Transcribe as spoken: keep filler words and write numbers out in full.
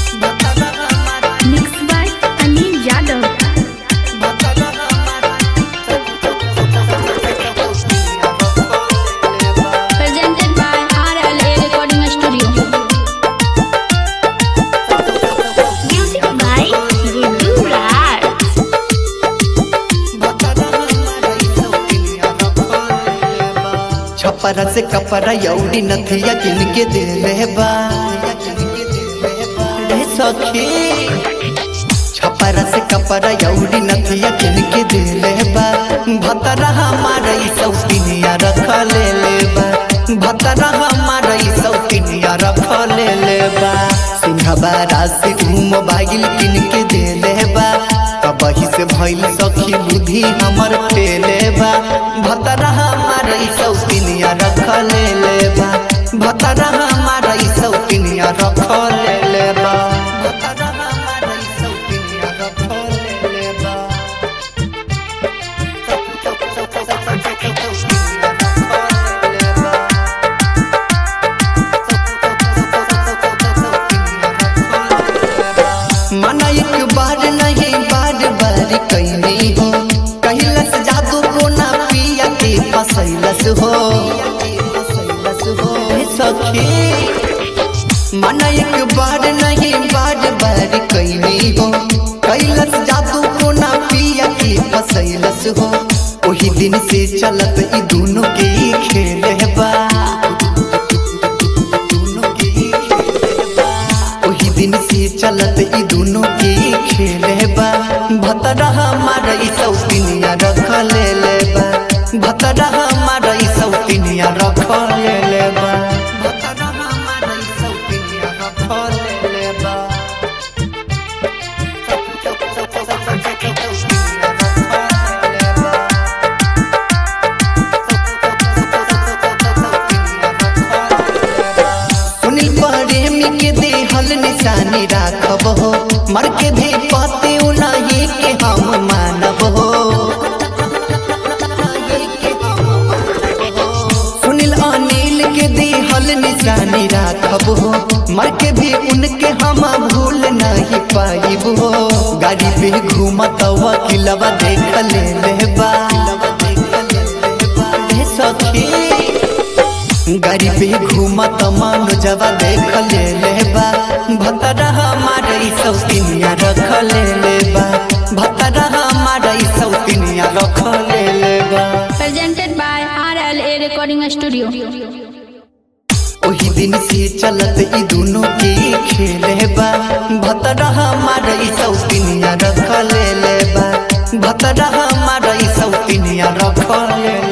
Mixed by Anil Yadav. Presented by R L A Recording Studio. Music by Guru Raj. Chhapra से कपड़ा यौड़ी नथिया किन के दे ले बा रे सखी। छपरा से कपड़ा यौड़ी नथिया किन के दे ले बा भतरा हमारा ई सौतिनिया रख ले ले बा भतरा हमारा ई सौतिनिया रख ले ले बा। सिंहबारा से मोबाइल किन के दे ले बा कबही से भइल सखी बुद्धि हमर फेले बा भतरा हमारा ई सौतिनिया रख ले ले बा भतरा हमारा ई सौतिनिया रख ले ले बा भतरा हमारा ई सौतिनिया रख ले ले बा। मना एक बार नहीं बार बार कैली हो कहलस जादू कोना पिया के फसैलस हो सखी। मना एक बार नहीं बार बार कैली हो कहलस जादू कोना पिया के फसैलस हो। वही दिन से चलत ई दोनों के खेल बा दिन से चलत ई दोनों के खेल बा भतरा हमारा ई सौतिनिया रख ले ले बा भतरा हमारा ई सौतिनिया रख ले ले बा भतरा हमारा ई सौतिनिया रख ले ले बा। सुनील प्रेमी के देहल निशानी राखब हो मर के भी पाते नहीं के हम मानब हो। सुनील अनिल के देहल निशानी राखब हो मर के भी उनके हम भूल नहीं पाइब हो। गाड़ी पे घूमत वकीलवा देख ले लेबा सखी गाड़ी पे घूमत मनोजवा देख ले लेबा भतरा हमारा ई सौतिनिया रख ले लेबा भतरा हमारा ई सौतिनिया रख ले लेबा। Presented by R L A Recording Studio. वही दिन से चलत ई दोनों के खेल बा भतरा हमारा ई सौतिनिया रख ले लेबा भतरा हमारा ई सौतिनिया रख ले